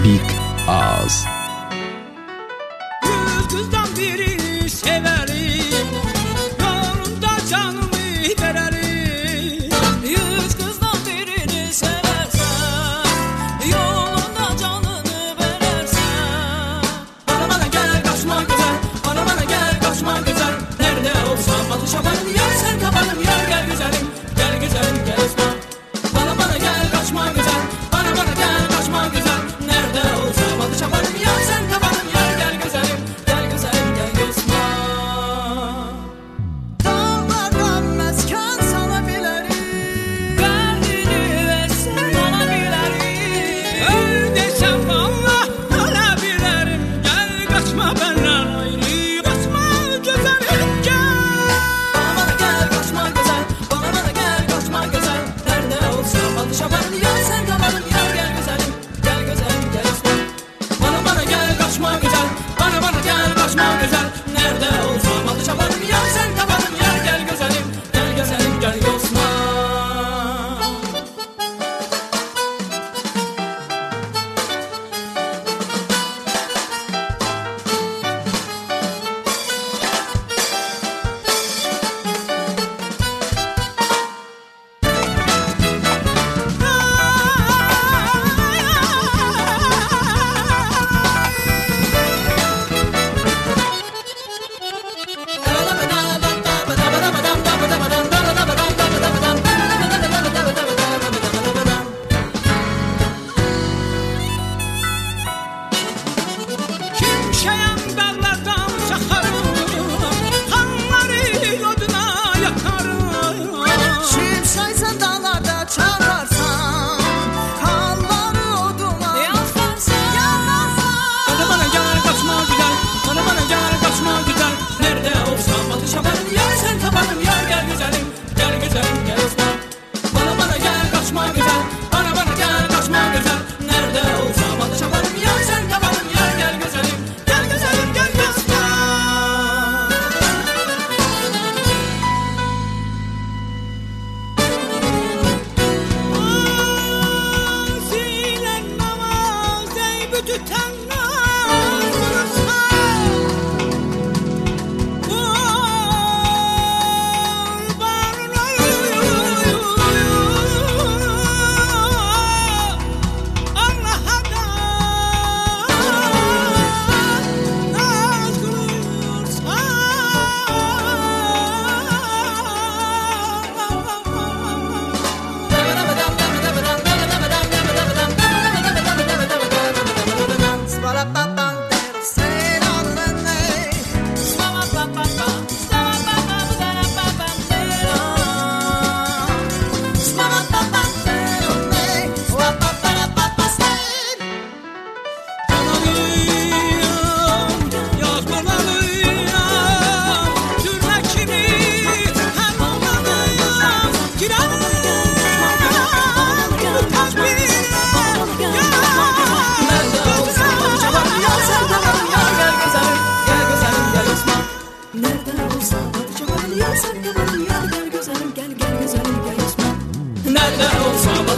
Big Ağız. Yüz kızdan birini severim, yolunda canımı vererim. Yüz kızdan birini seversen, yolunda canını verersen. Bana gel kaçma güzel, bana gel kaçma güzel. Nerede olsa batış yaparım, yar sen kapanım, yar gel güzelim. Gel güzelim gel Osman. Bana gel kaçma güzel, bana gel kaçma güzel. Nerede olsa batış yaparım, yar sen kapanım, yar gel güzelim. Gel güzelim gel Osman. Dağlardan mesken salabilirim, derdini versen alabilirim. Öl desem valla alabilirim. Gel kaçma benden ayrı, kaçma güzelim gel. Bana gel kaçma güzel, bana gel kaçma güzel. Nerede olsa batış yaparım, yar sen kapanım, yar gel güzelim. Gel güzelim gel Osman. Bana gel kaçma güzel, bana gel kaçma güzel. Nerede olsa batış yaparım, yar sen kapanım, yar gel güzelim. Gel güzelim gel Osman. Şimşeyen dağlardan çakarım, kanları oduna yakarım. Şimşeksen dağlarda çağırarsan, kanları oduna yakarsan. Bana gel kaçma güzel, bana gel kaçma güzel. Nerede olsa batış yaparım, yar sen kapanım, yar gel güzelim. Gel güzelim gel Osman. Bana gel kaçma güzel, bana gel kaçma güzel. Nerede olsa batış yaparım, yar sen kapanım, yar gel güzelim. Gel güzelim gel Osman. Zilen namaz ey bütün Nerede olsa